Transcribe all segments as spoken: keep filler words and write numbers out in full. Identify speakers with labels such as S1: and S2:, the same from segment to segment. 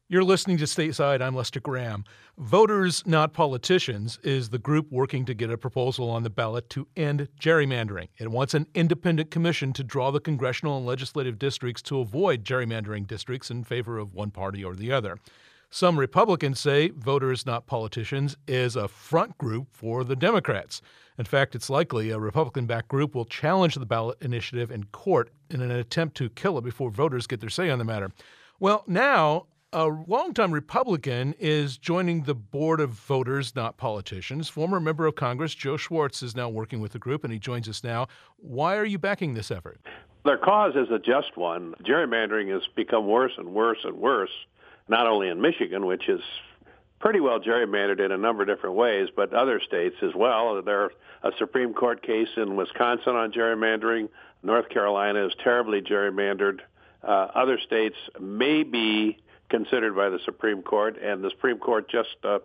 S1: You're listening to Stateside. I'm Lester Graham. Voters Not Politicians is the group working to get a proposal on the ballot to end gerrymandering. It wants an independent commission to draw the congressional and legislative districts to avoid gerrymandering districts in favor of one party or the other. Some Republicans say Voters Not Politicians is a front group for the Democrats. In fact, it's likely a Republican-backed group will challenge the ballot initiative in court in an attempt to kill it before voters get their say on the matter. Well, now a longtime Republican is joining the board of Voters Not Politicians. Former member of Congress Joe Schwartz is now working with the group, and he joins us now. Why are you backing this effort?
S2: Their cause is a just one. Gerrymandering has become worse and worse and worse, not only in Michigan, which is pretty well gerrymandered in a number of different ways, but other states as well. There's a Supreme Court case in Wisconsin on gerrymandering. North Carolina is terribly gerrymandered. Uh, other states may be considered by the Supreme Court, and the Supreme Court just uh,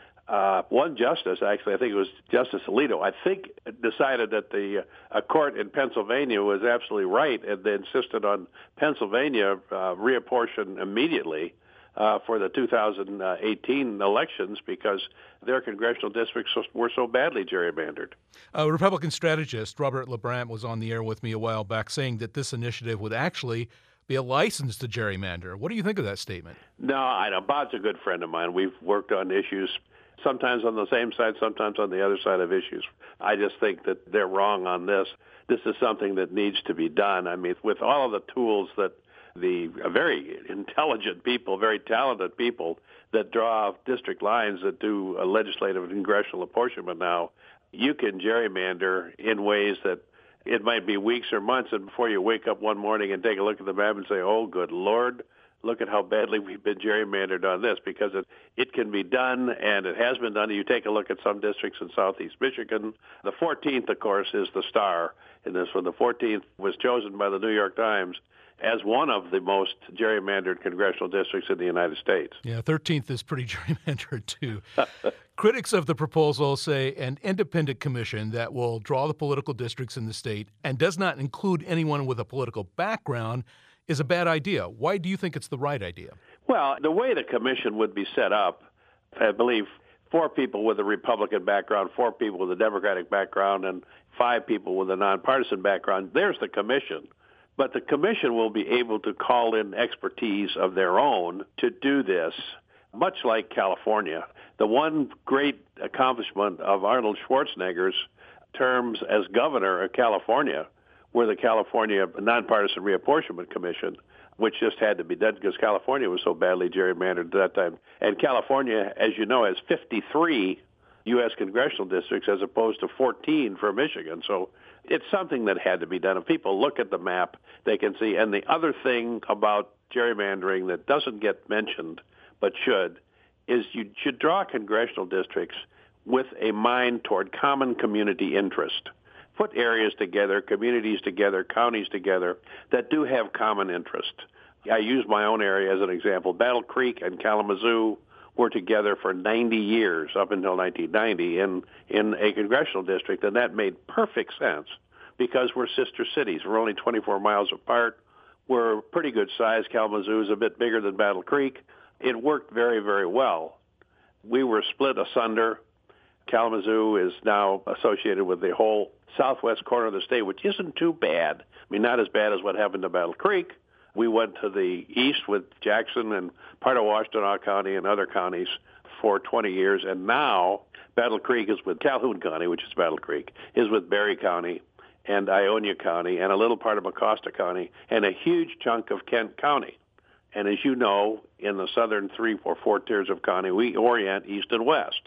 S2: uh, one justice, actually, I think it was Justice Alito, I think decided that the uh, a court in Pennsylvania was absolutely right, and they insisted on Pennsylvania uh, reapportion immediately uh, for the two thousand eighteen elections because their congressional districts were so badly gerrymandered.
S1: A Republican strategist, Robert LaBrant, was on the air with me a while back saying that this initiative would actually be a license to gerrymander. What do you think of that statement?
S2: No, I know. Bob's a good friend of mine. We've worked on issues, sometimes on the same side, sometimes on the other side of issues. I just think that they're wrong on this. This is something that needs to be done. I mean, with all of the tools that the very intelligent people, very talented people that draw district lines that do a legislative and congressional apportionment now, you can gerrymander in ways that it might be weeks or months, and before you wake up one morning and take a look at the map and say, oh, good Lord, look at how badly we've been gerrymandered on this, because it, it can be done, and it has been done. You take a look at some districts in southeast Michigan. The fourteenth, of course, is the star in this one. The fourteenth was chosen by the New York Times as one of the most gerrymandered congressional districts in the United States.
S1: Yeah, thirteenth is pretty gerrymandered, too. Critics of the proposal say an independent commission that will draw the political districts in the state and does not include anyone with a political background is a bad idea. Why do you think it's the right idea?
S2: Well, the way the commission would be set up, I believe four people with a Republican background, four people with a Democratic background, and five people with a nonpartisan background, there's the commission. But the commission will be able to call in expertise of their own to do this, much like California. The one great accomplishment of Arnold Schwarzenegger's terms as governor of California were the California Nonpartisan Reapportionment Commission, which just had to be done because California was so badly gerrymandered at that time. And California, as you know, has fifty-three U S congressional districts as opposed to fourteen for Michigan. So it's something that had to be done. If people look at the map, they can see. And the other thing about gerrymandering that doesn't get mentioned but should is you should draw congressional districts with a mind toward common community interest. Put areas together, communities together, counties together that do have common interest. I use my own area as an example. Battle Creek and Kalamazoo were together for ninety years, up until nineteen ninety, in, in a congressional district, and that made perfect sense because we're sister cities. We're only twenty-four miles apart. We're pretty good size. Kalamazoo is a bit bigger than Battle Creek. It worked very, very well. We were split asunder. Kalamazoo is now associated with the whole southwest corner of the state, which isn't too bad. I mean, not as bad as what happened to Battle Creek. We went to the east with Jackson and part of Washtenaw County and other counties for twenty years, and now Battle Creek is with Calhoun County, which is Battle Creek, is with Berry County and Ionia County and a little part of Mecosta County and a huge chunk of Kent County. And as you know, in the southern three or four tiers of county, we orient east and west.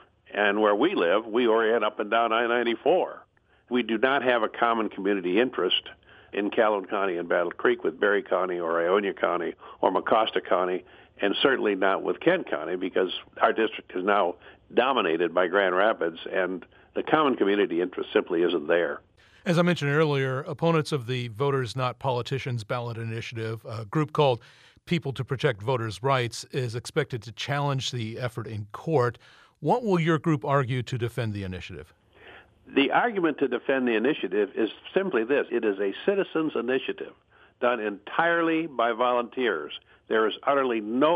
S2: And where we live, we orient up and down I ninety-four. We do not have a common community interest in Calhoun County and Battle Creek with Berry County or Ionia County or Mecosta County, and certainly not with Kent County because our district is now dominated by Grand Rapids, and the common community interest simply isn't there.
S1: As I mentioned earlier, opponents of the Voters Not Politicians ballot initiative, a group called People to Protect Voters' Rights, is expected to challenge the effort in court. What will your group argue to defend the initiative?
S2: The argument to defend the initiative is simply this. It is a citizens' initiative done entirely by volunteers. There is utterly no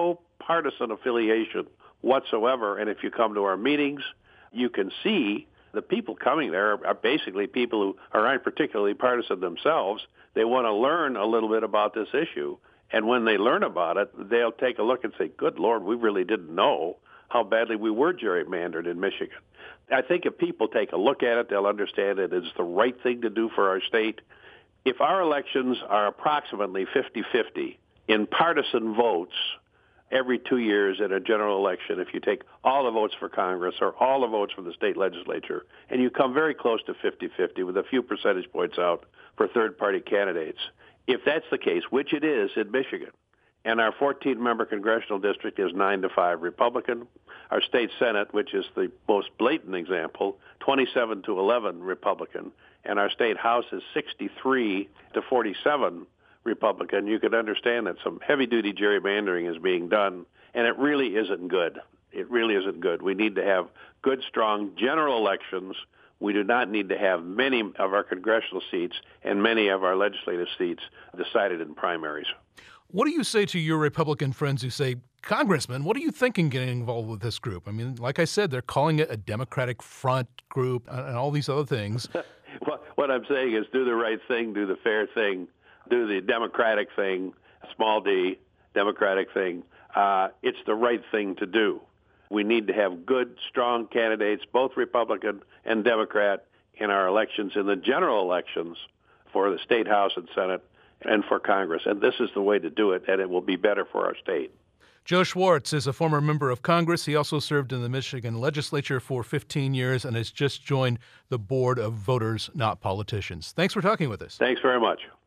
S2: partisan affiliation whatsoever. And if you come to our meetings, you can see the people coming there are basically people who aren't particularly partisan themselves. They want to learn a little bit about this issue. And when they learn about it, they'll take a look and say, good Lord, we really didn't know how badly we were gerrymandered in Michigan. I think if people take a look at it, they'll understand it is the right thing to do for our state. If our elections are approximately fifty-fifty in partisan votes every two years in a general election, if you take all the votes for Congress or all the votes for the state legislature, and you come very close to fifty-fifty with a few percentage points out for third-party candidates, if that's the case, which it is in Michigan, and our fourteen-member congressional district is nine to five Republican, our state Senate, which is the most blatant example, twenty-seven to eleven Republican, and our state House is sixty-three to forty-seven Republican, you could understand that some heavy-duty gerrymandering is being done, and it really isn't good. It really isn't good. We need to have good, strong general elections. We do not need to have many of our congressional seats and many of our legislative seats decided in primaries.
S1: What do you say to your Republican friends who say, Congressman, what are you thinking getting involved with this group? I mean, like I said, they're calling it a Democratic Front group and all these other things.
S2: What I'm saying is do the right thing, do the fair thing, do the democratic thing, small d, democratic thing. Uh, it's the right thing to do. We need to have good, strong candidates, both Republican and Democrat, in our elections, in the general elections for the state House and Senate and for Congress. And this is the way to do it, and it will be better for our state.
S1: Joe Schwartz is a former member of Congress. He also served in the Michigan legislature for fifteen years and has just joined the board of Voters Not Politicians. Thanks for talking with us.
S2: Thanks very much.